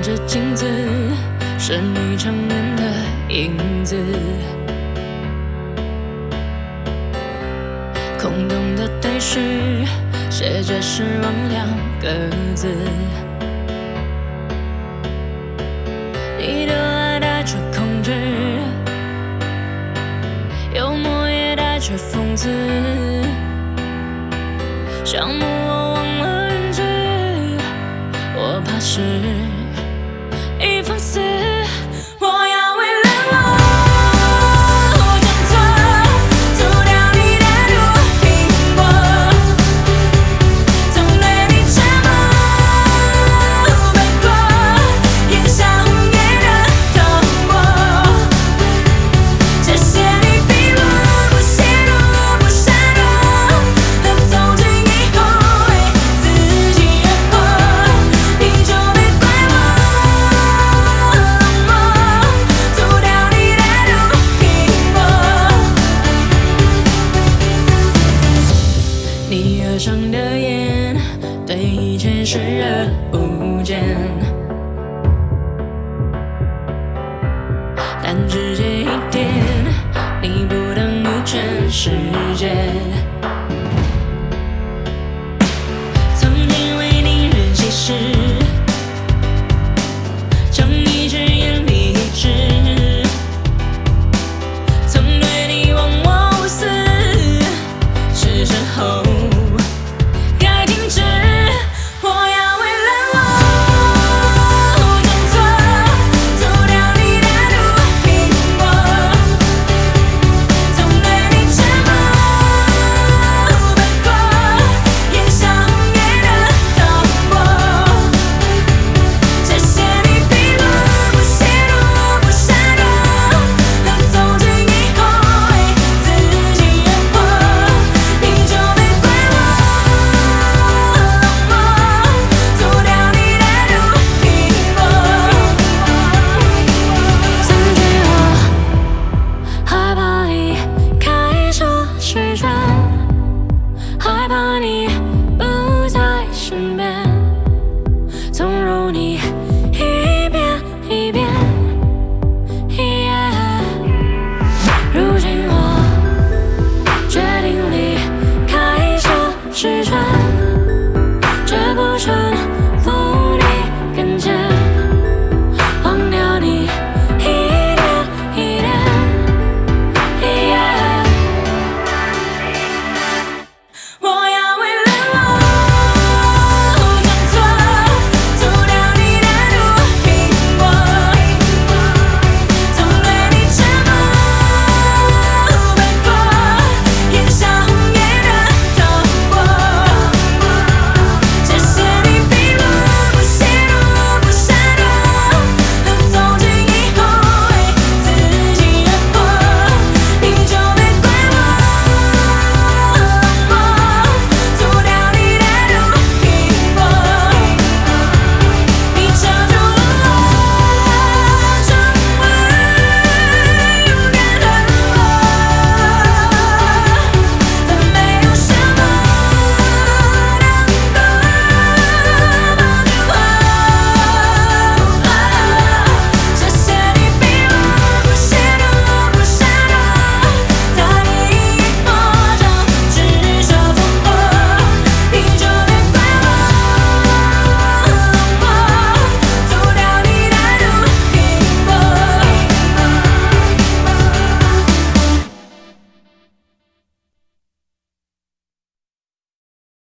着镜子，是你常年的影子。空洞的对视，写着失望2个字。你的爱带着控制，幽默也带着讽刺。项目我忘了人质，我怕是一放肆。我要为了我挣脱，涂掉你的毒苹果，总对你沉默背过，烟消云烟的痛过。谢谢你逼我不泄露不闪躲，和从今以后为自己而活，你就别怪我冷漠，涂掉你的毒苹果。你额上的烟，对一切视而不见，但只这一点，你不等于全世界。曾经为你日记时，将一切眼里一致，曾对你忘我无私，是时候该停止。我要为了我挣脱，涂掉你的毒苹果，总对你沉默背过，烟消云烟的痛过。谢谢你逼我不泄露不闪躲，和从今以后为自己而活，你就别怪我冷漠，涂掉你的毒苹果。曾经我害怕离开这世界，害怕你不在身边，纵容你